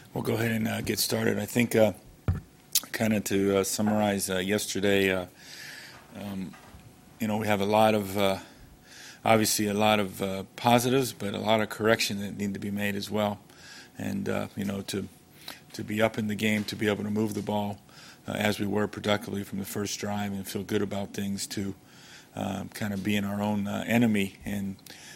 We'll go ahead and get started. I think kind of to summarize yesterday, we have a lot of, obviously a lot of positives, but a lot of correction that need to be made as well. And, to be up in the game, to be able to move the ball as we were productively from the first drive and feel good about things, to kind of being our own enemy and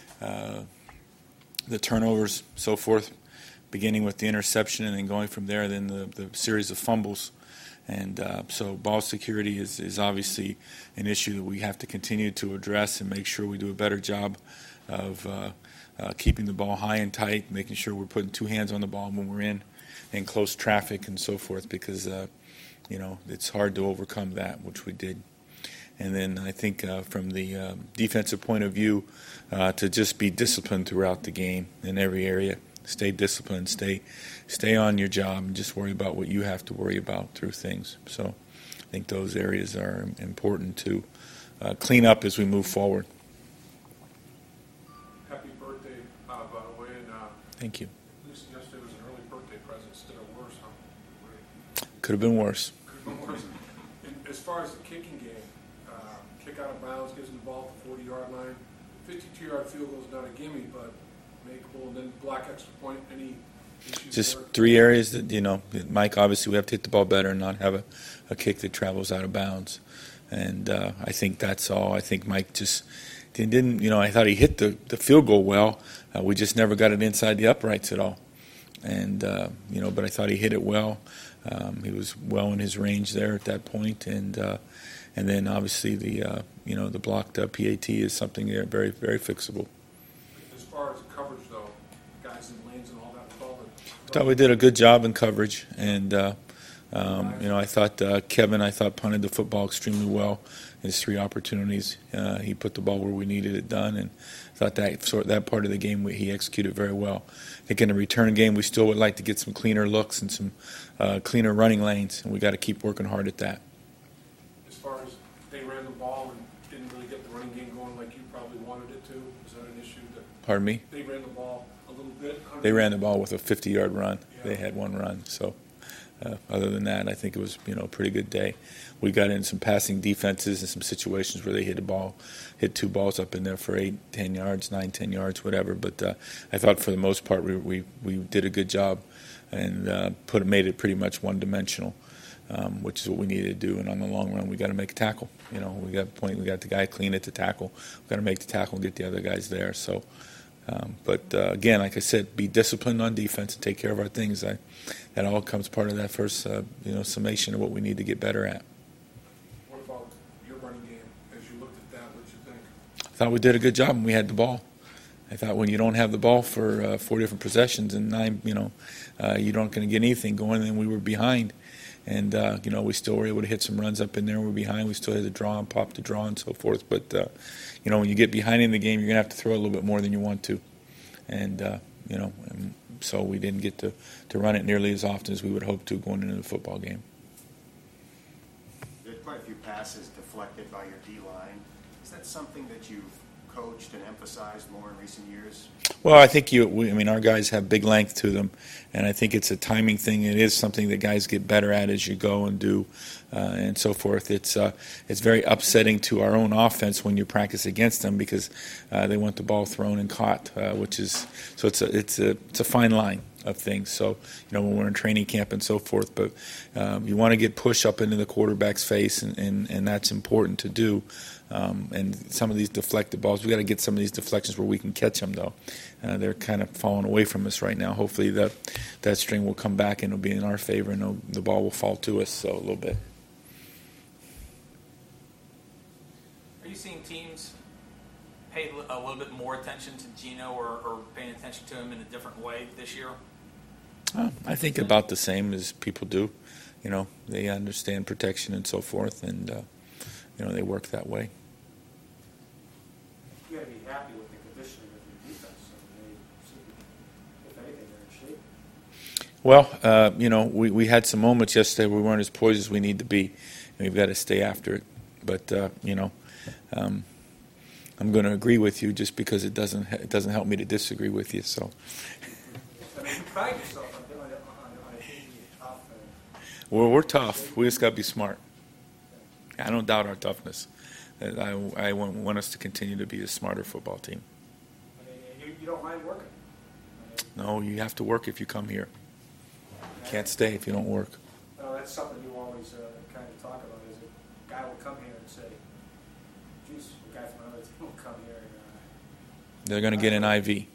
the turnovers, so forth, beginning with the interception and then going from there, then the series of fumbles. And so ball security is obviously an issue that we have to continue to address and make sure we do a better job of keeping the ball high and tight, making sure we're putting two hands on the ball when we're in close traffic and so forth, because, it's hard to overcome that, which we did. And then I think from the defensive point of view, to just be disciplined throughout the game in every area. Stay disciplined, stay on your job, and just worry about what you have to worry about through things. So I think those areas are important to clean up as we move forward. Happy birthday, by the way. And, thank you. At least yesterday was an early birthday present instead of worse, huh? Could have been worse. Could have been worse. And as far as the kicking game, kick out of bounds, gives them the ball at the 40-yard line. 52-yard field goal is not a gimme, but makeable, and then block extra point. Any issues just there? Three areas that, Mike, obviously we have to hit the ball better and not have a kick that travels out of bounds. And I think that's all. I think Mike just didn't, I thought he hit the field goal well. We just never got it inside the uprights at all. And, but I thought he hit it well. He was well in his range there at that point. And then obviously the blocked PAT is something there very, very fixable. As far as coverage, though, guys in lanes and all that, I thought we did a good job in coverage, and I thought Kevin punted the football extremely well. His three opportunities, he put the ball where we needed it done, and I thought that part of the game he executed very well. I think in the return game we still would like to get some cleaner looks and some cleaner running lanes, and we got to keep working hard at that. As far as they ran the ball and didn't really get the running game going like you probably wanted it to, is that an issue? Pardon me? They ran the ball a little bit. They ran the ball with a 50-yard run. Yeah. They had one run. So other than that, I think it was a pretty good day. We got in some passing defenses and some situations where they hit two balls up in there for 8, 10 yards, 9, 10 yards, whatever. But I thought for the most part we did a good job and made it pretty much one-dimensional, which is what we needed to do. And on the long run, we got to make a tackle. We got the guy clean at the tackle. We got to make the tackle and get the other guys there. So. But again, like I said, be disciplined on defense and take care of our things. That all comes part of that first, summation of what we need to get better at. What about your running game? As you looked at that, what did you think? I thought we did a good job when we had the ball. I thought when you don't have the ball for 4 different possessions and 9, you don't going to get anything going. And we were behind, and we still were able to hit some runs up in there. We were behind. We still had to draw and pop the draw and so forth. But when you get behind in the game, you're going to have to throw a little bit more than you want to. And, and so we didn't get to run it nearly as often as we would hope to going into the football game. There are quite a few passes deflected by your D-line. Is that something that you've coached and emphasized more in recent years? Well, I think our guys have big length to them, and I think it's a timing thing. It is something that guys get better at as you go and do, and so forth. It's very upsetting to our own offense when you practice against them because they want the ball thrown and caught, it's a fine line of things. So when we're in training camp and so forth, but you want to get push up into the quarterback's face, and that's important to do. And some of these deflected balls, we got to get some of these deflections where we can catch them, though. They're kind of falling away from us right now. Hopefully that string will come back and it'll be in our favor, and the ball will fall to us a little bit. Are you seeing teams pay a little bit more attention to Geno or paying attention to him in a different way this year? I think about the same as people do. They understand protection and so forth, and they work that way. You got to be happy with the conditioning of your defense. If anything, they're in shape. Well, we had some moments yesterday where we weren't as poised as we need to be, and we've got to stay after it. But I'm going to agree with you just because it doesn't help me to disagree with you. So. I mean, you pride yourself on We're tough. We just got to be smart. I don't doubt our toughness. I want us to continue to be a smarter football team. I mean, you don't mind working. No, you have to work if you come here. You can't stay if you don't work. That's something you always kind of talk about. Is a guy will come here and say, "Geez, a guy from another team will come here and." They're going to get an IV.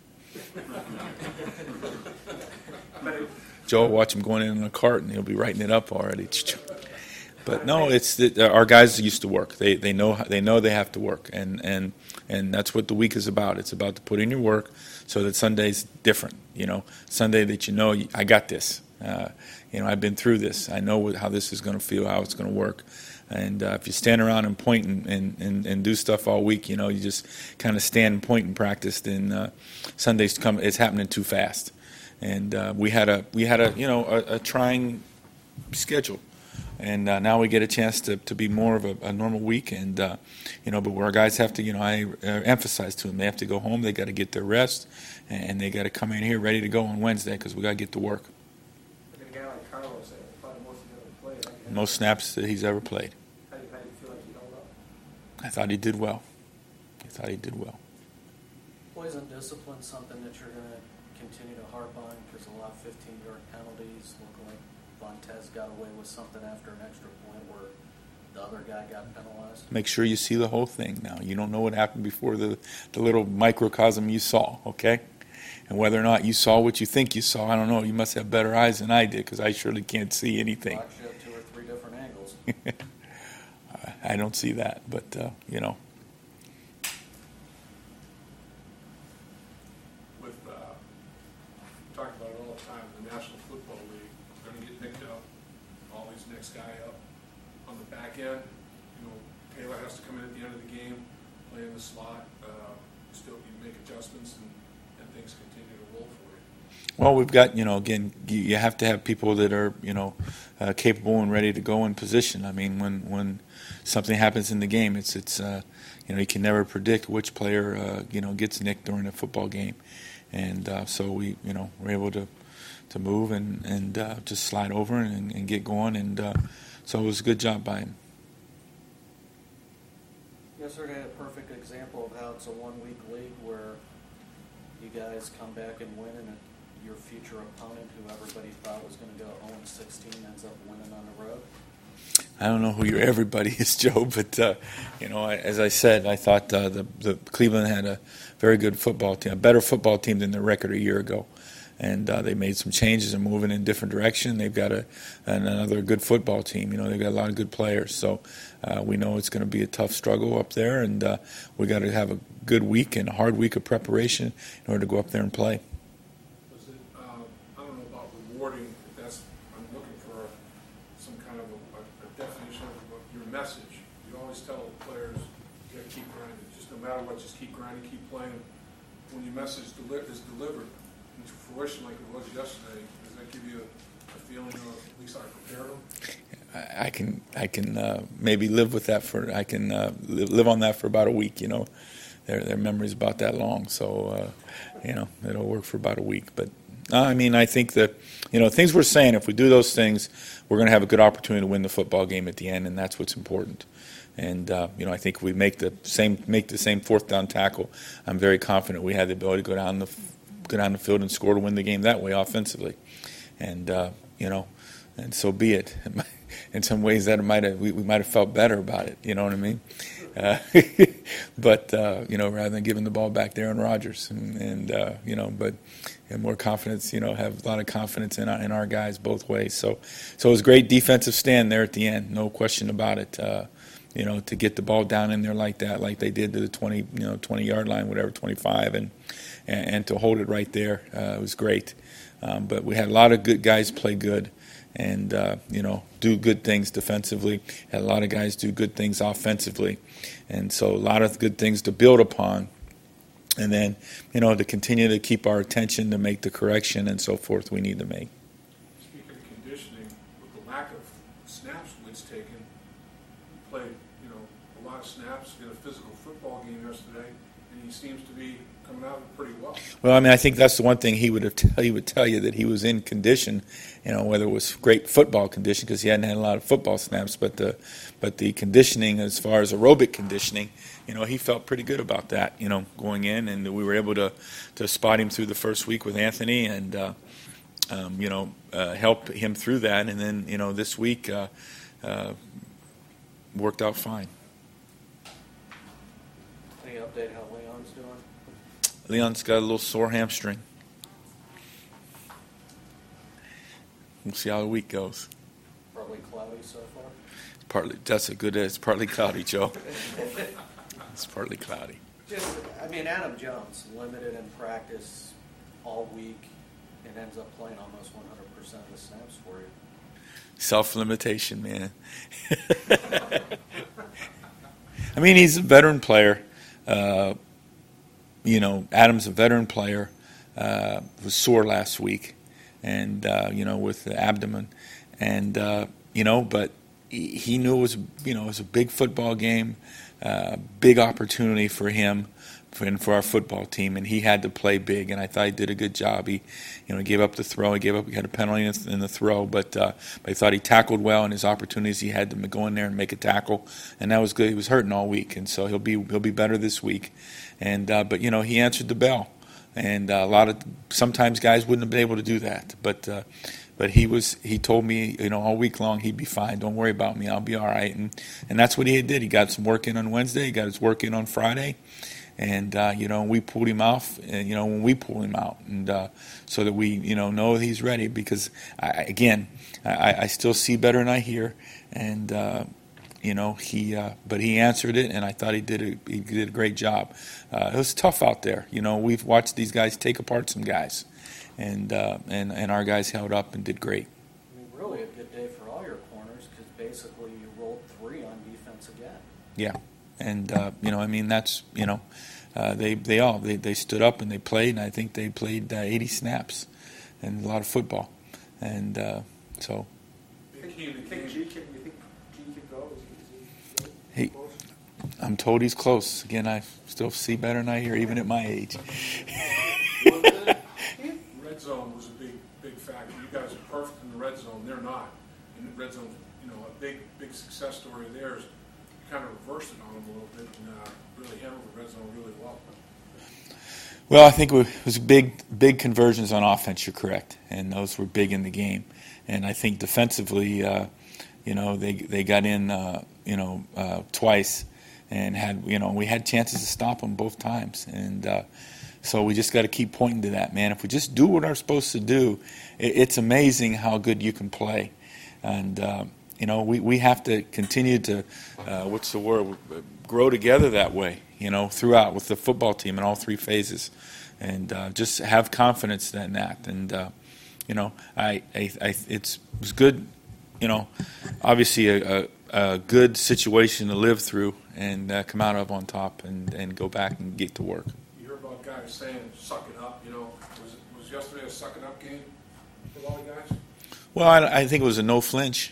But Joe will watch him going in a cart, and he'll be writing it up already. But no, our guys used to work. They know they have to work, and that's what the week is about. It's about to put in your work so that Sunday's different. Sunday that I got this. I've been through this. I know how this is going to feel, how it's going to work. And if you stand around and point and do stuff all week, you just kind of stand and point and practice, then Sundays come. It's happening too fast. And we had a trying schedule. And now we get a chance to be more of a normal week, and but where our guys have to, I emphasize to them, they have to go home, they got to get their rest, and they got to come in here ready to go on Wednesday because we got to get to work. a guy like Carlos, probably most of the other played. Most snaps that he's ever played. How do you feel like he held up? I thought he did well. Well, isn't discipline something that you're going to continue to harp on? Because a lot of 15-yard penalties look like Vontaze got away with something after an extra point where the other guy got penalized. Make sure you see the whole thing now. You don't know what happened before the little microcosm you saw, okay? And whether or not you saw what you think you saw, I don't know. You must have better eyes than I did because I surely can't see anything. Well, actually, have 2 or 3 different angles. I don't see that, but, We talk about it all the time, the National Football League, going to get nicked up, always next guy up. On the back end, Taylor has to come in at the end of the game, play in the slot, still you make adjustments and things continue to roll for you. well, we've got, again, you have to have people that are, capable and ready to go in position. I mean, when something happens in the game, it's you can never predict which player, gets nicked during a football game. And so we're able to move and just slide over and get going. And so it was a good job by him. Yesterday, a perfect example of how it's a one-week league where you guys come back and win, and your future opponent, who everybody thought was going to go 0-16, ends up winning on the road. I don't know who your everybody is, Joe, but as I said, I thought the Cleveland had a very good football team, a better football team than their record a year ago, and they made some changes and moving in a different direction. They've got another good football team. They've got a lot of good players, so we know it's going to be a tough struggle up there, and we got to have a good week and a hard week of preparation in order to go up there and play. Was it, I don't know about rewarding, if that's, I'm looking for some kind of a definition of your message. You always tell the players, you got to keep grinding. Just no matter what, just keep grinding, keep playing. When your message is delivered into fruition like it was yesterday, does that give you a feeling of at least I prepared them? I can maybe live with that I can live on that for about a week. Their memory's about that long, so it'll work for about a week. But I think that things we're saying, if we do those things, we're going to have a good opportunity to win the football game at the end, and that's what's important. And I think if we make the same fourth down tackle, I'm very confident we had the ability to go down the field and score to win the game that way offensively. And and so be it. In some ways, we might have felt better about it. You know what I mean? But rather than giving the ball back to Aaron Rodgers, but more confidence. Have a lot of confidence in our guys both ways. So it was a great defensive stand there at the end, no question about it. To get the ball down in there like that, like they did to the 20-yard line, whatever, 25, and to hold it right there, it was great. But we had a lot of good guys play good. And, do good things defensively. Had a lot of guys do good things offensively. And so a lot of good things to build upon. And then, to continue to keep our attention to make the correction and so forth we need to make. Speaking of conditioning, with the lack of snaps Witt's taken, you played, a lot of snaps in a physical football game yesterday. and he seems to be coming out of it pretty well. Well, I mean, I think that's the one thing he would tell you that he was in condition, whether it was great football condition because he hadn't had a lot of football snaps, but the conditioning as far as aerobic conditioning, he felt pretty good about that, going in, and we were able to spot him through the first week with Anthony and help him through that, and then this week worked out fine. Any update how Leon's doing? Leon's got a little sore hamstring. We'll see how the week goes. Probably cloudy so far. It's partly cloudy, Joe. It's partly cloudy. Adam Jones, limited in practice all week and ends up playing almost 100% of the snaps for you. Self-limitation, man. I mean, he's a veteran player. Adam's a veteran player. Was sore last week, and with the abdomen, and but he knew it was it was a big football game, big opportunity for him and for our football team, and he had to play big. And I thought he did a good job. He gave up the throw. He had a penalty in the throw, but I thought he tackled well, and his opportunities he had to go in there and make a tackle, and that was good. He was hurting all week, and so he'll be better this week. And but he answered the bell, and sometimes guys wouldn't have been able to do that, but he told me all week long he'd be fine. Don't worry about me. I'll be all right. And that's what he did. He got some work in on Wednesday. He got his work in on Friday. And, we pulled him off, when we pull him out, and so that we, know he's ready. Because, I still see better than I hear. And, but he answered it, and I thought he did a great job. It was tough out there. We've watched these guys take apart some guys. And our guys held up and did great. I mean, really a good day for all your corners because basically you rolled 3 on defense again. Yeah. And, that's, they stood up and they played, and I think they played 80 snaps and a lot of football. And so. You think G can go? I'm told he's close. Again, I still see better than I hear, even at my age. Red zone was a big factor. You guys are perfect in the red zone. They're not. And the red zone, a big success story of theirs. Kind of reversed it on them a little bit and really handled the red zone really well. Well, I think it was big conversions on offense. You're correct, and those were big in the game. And I think defensively, they got in, twice, and had we had chances to stop them both times. And so we just got to keep pointing to that, man. If we just do what we're supposed to do, it's amazing how good you can play. And we have to continue to, grow together that way, throughout with the football team in all 3 phases, and just have confidence in that. And it was good, obviously a good situation to live through and come out of on top and go back and get to work. You hear about guys saying "suck it up," was yesterday a sucking up game for a lot of guys? Well, I think it was a no flinch.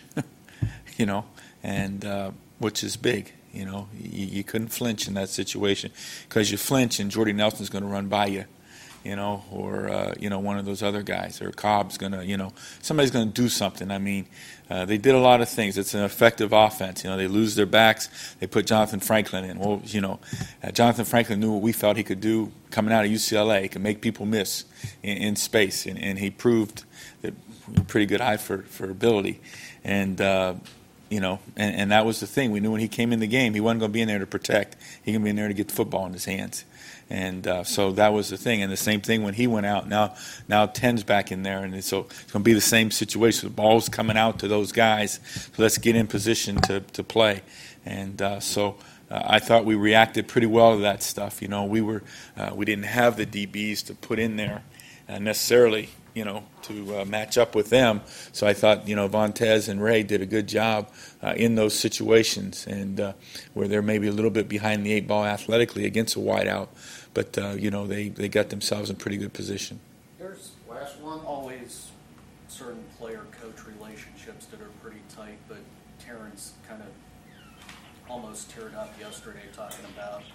And which is big. You couldn't flinch in that situation because you flinch and Jordy Nelson's going to run by you, or one of those other guys, or Cobb's going to, somebody's going to do something. I mean, they did a lot of things. It's an effective offense. They lose their backs. They put Jonathan Franklin in. Well, Jonathan Franklin knew what we felt he could do coming out of UCLA. He could make people miss in space, and he proved that pretty good eye for ability. And and that was the thing. We knew when he came in the game, he wasn't going to be in there to protect. He going to be in there to get the football in his hands. And so that was the thing. And the same thing when he went out. Now 10's back in there, and so it's going to be the same situation. The ball's coming out to those guys. So let's get in position to play. And so I thought we reacted pretty well to that stuff. We didn't have the DBs to put in there necessarily, to match up with them. So I thought, Vontez and Ray did a good job in those situations, and where they're maybe a little bit behind the 8 ball athletically against a wideout, but they got themselves in pretty good position. There's always certain player-coach relationships that are pretty tight, but Terrence kind of almost teared up yesterday talking about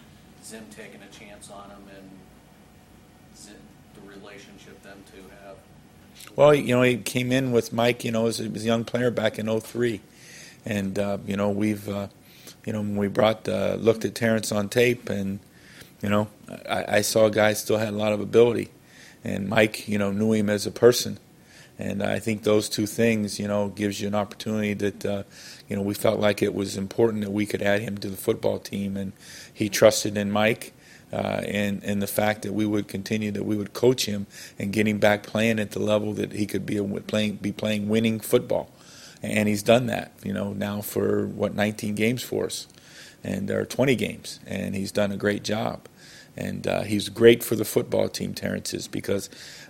Zim taking a chance on him and the relationship them two have? Well, he came in with Mike, as a young player back in '03. And, we've, when we looked at Terrence on tape, and, I saw a guy still had a lot of ability. And Mike, knew him as a person. And I think those two things, gives you an opportunity that, we felt like it was important that we could add him to the football team. And he trusted in Mike and the fact that we would continue, that we would coach him and get him back playing at the level that he could be playing winning football. And he's done that, now for, 19 games for us. And there are 20 games. And he's done a great job. And he's great for the football team, Terrence is, because,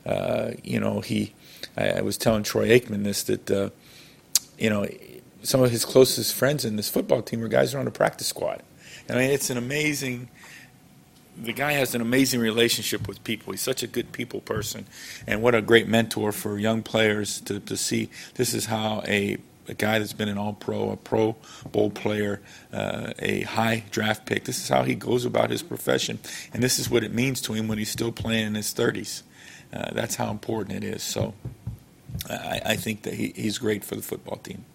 I was telling Troy Aikman this, that, some of his closest friends in this football team are guys who are on the practice squad. I mean, it's an amazing – the guy has an amazing relationship with people. He's such a good people person. And what a great mentor for young players to see. This is how a guy that's been an All-Pro, a Pro Bowl player, a high draft pick, this is how he goes about his profession. And this is what it means to him when he's still playing in his 30s. That's how important it is. So I think that he's great for the football team.